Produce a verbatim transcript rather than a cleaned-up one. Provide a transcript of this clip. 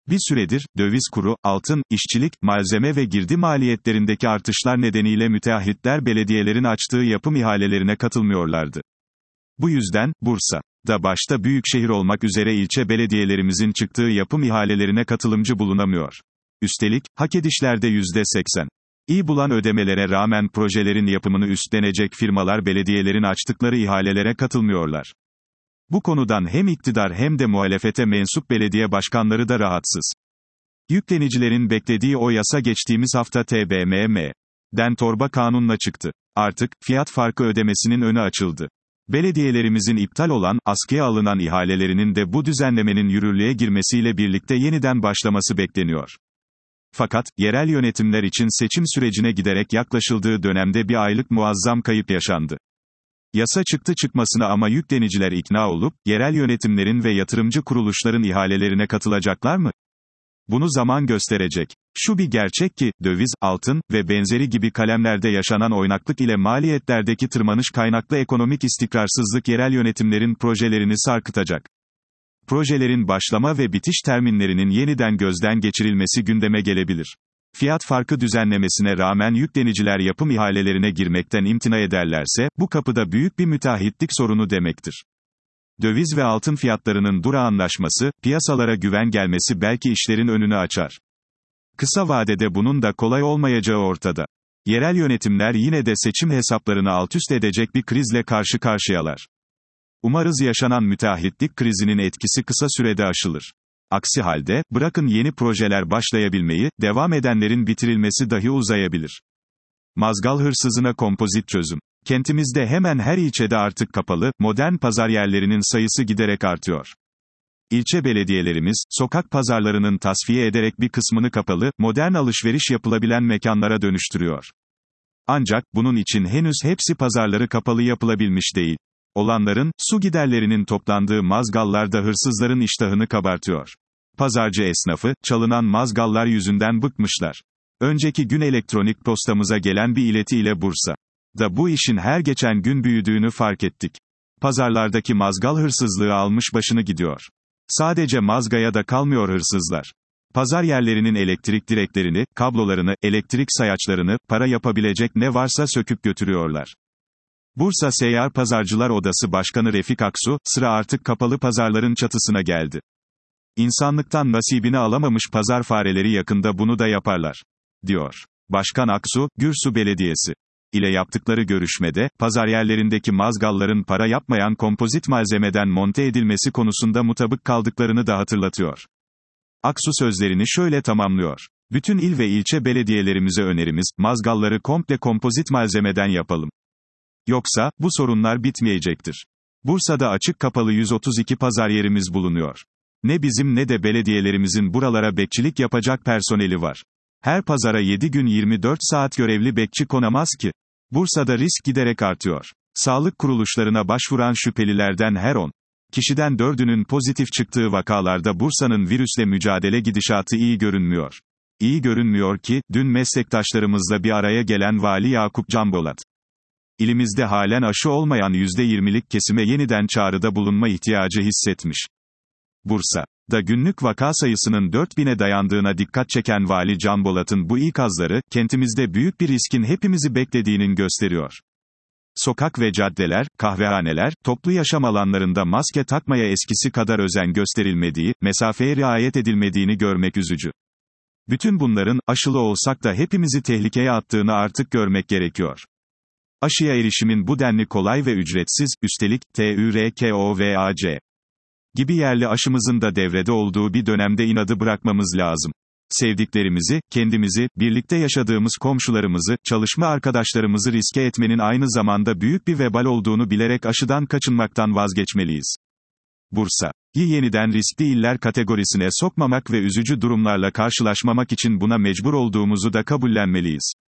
Bir süredir, döviz kuru, altın, işçilik, malzeme ve girdi maliyetlerindeki artışlar nedeniyle müteahhitler belediyelerin açtığı yapım ihalelerine katılmıyorlardı. Bu yüzden, Bursa'da başta büyükşehir olmak üzere ilçe belediyelerimizin çıktığı yapım ihalelerine katılımcı bulunamıyor. Üstelik, hak edişlerde yüzde seksen. İyi bulan ödemelere rağmen projelerin yapımını üstlenecek firmalar belediyelerin açtıkları ihalelere katılmıyorlar. Bu konudan hem iktidar hem de muhalefete mensup belediye başkanları da rahatsız. Yüklenicilerin beklediği o yasa geçtiğimiz hafta T B M M'den torba kanunla çıktı. Artık, fiyat farkı ödemesinin önü açıldı. Belediyelerimizin iptal olan, askıya alınan ihalelerinin de bu düzenlemenin yürürlüğe girmesiyle birlikte yeniden başlaması bekleniyor. Fakat, yerel yönetimler için seçim sürecine giderek yaklaşıldığı dönemde bir aylık muazzam kayıp yaşandı. Yasa çıktı çıkmasına ama yükleniciler ikna olup, yerel yönetimlerin ve yatırımcı kuruluşların ihalelerine katılacaklar mı? Bunu zaman gösterecek. Şu bir gerçek ki, döviz, altın ve benzeri gibi kalemlerde yaşanan oynaklık ile maliyetlerdeki tırmanış kaynaklı ekonomik istikrarsızlık yerel yönetimlerin projelerini sarkıtacak. Projelerin başlama ve bitiş terminlerinin yeniden gözden geçirilmesi gündeme gelebilir. Fiyat farkı düzenlemesine rağmen yükleniciler yapım ihalelerine girmekten imtina ederlerse, bu kapıda büyük bir müteahhitlik sorunu demektir. Döviz ve altın fiyatlarının durağanlaşması, piyasalara güven gelmesi belki işlerin önünü açar. Kısa vadede bunun da kolay olmayacağı ortada. Yerel yönetimler yine de seçim hesaplarını altüst edecek bir krizle karşı karşıyalar. Umarız yaşanan müteahhitlik krizinin etkisi kısa sürede aşılır. Aksi halde, bırakın yeni projeler başlayabilmeyi, devam edenlerin bitirilmesi dahi uzayabilir. Mazgal hırsızına kompozit çözüm. Kentimizde hemen her ilçede artık kapalı, modern pazar yerlerinin sayısı giderek artıyor. İlçe belediyelerimiz, sokak pazarlarının tasfiye ederek bir kısmını kapalı, modern alışveriş yapılabilen mekanlara dönüştürüyor. Ancak, bunun için henüz hepsi pazarları kapalı yapılabilmiş değil. Olanların, su giderlerinin toplandığı mazgallar da hırsızların iştahını kabartıyor. Pazarcı esnafı, çalınan mazgallar yüzünden bıkmışlar. Önceki gün elektronik postamıza gelen bir ileti ile Bursa'da bu işin her geçen gün büyüdüğünü fark ettik. Pazarlardaki mazgal hırsızlığı almış başını gidiyor. Sadece mazgaya da kalmıyor hırsızlar. Pazar yerlerinin elektrik direklerini, kablolarını, elektrik sayaçlarını, para yapabilecek ne varsa söküp götürüyorlar. Bursa Seyyar Pazarcılar Odası Başkanı Refik Aksu, sıra artık kapalı pazarların çatısına geldi. İnsanlıktan nasibini alamamış pazar fareleri yakında bunu da yaparlar, diyor. Başkan Aksu, Gürsu Belediyesi ile yaptıkları görüşmede, pazar yerlerindeki mazgalların para yapmayan kompozit malzemeden monte edilmesi konusunda mutabık kaldıklarını da hatırlatıyor. Aksu sözlerini şöyle tamamlıyor. Bütün il ve ilçe belediyelerimize önerimiz, mazgalları komple kompozit malzemeden yapalım. Yoksa, bu sorunlar bitmeyecektir. Bursa'da açık kapalı yüz otuz iki pazar yerimiz bulunuyor. Ne bizim ne de belediyelerimizin buralara bekçilik yapacak personeli var. Her pazara yedi gün yirmi dört saat görevli bekçi konamaz ki. Bursa'da risk giderek artıyor. Sağlık kuruluşlarına başvuran şüphelilerden her on kişiden dördünün pozitif çıktığı vakalarda Bursa'nın virüsle mücadele gidişatı iyi görünmüyor. İyi görünmüyor ki, dün meslektaşlarımızla bir araya gelen Vali Yakup Canbolat, İlimizde halen aşı olmayan yüzde yirmilik kesime yeniden çağrıda bulunma ihtiyacı hissetmiş. Bursa'da günlük vaka sayısının dört bine dayandığına dikkat çeken Vali Canbolat'ın bu ikazları, kentimizde büyük bir riskin hepimizi beklediğinin gösteriyor. Sokak ve caddeler, kahvehaneler, toplu yaşam alanlarında maske takmaya eskisi kadar özen gösterilmediği, mesafeye riayet edilmediğini görmek üzücü. Bütün bunların, aşılı olsak da hepimizi tehlikeye attığını artık görmek gerekiyor. Aşıya erişimin bu denli kolay ve ücretsiz, üstelik, TÜRKOVAC gibi yerli aşımızın da devrede olduğu bir dönemde inadı bırakmamız lazım. Sevdiklerimizi, kendimizi, birlikte yaşadığımız komşularımızı, çalışma arkadaşlarımızı riske etmenin aynı zamanda büyük bir vebal olduğunu bilerek aşıdan kaçınmaktan vazgeçmeliyiz. Bursa'yı yeniden riskli iller kategorisine sokmamak ve üzücü durumlarla karşılaşmamak için buna mecbur olduğumuzu da kabullenmeliyiz.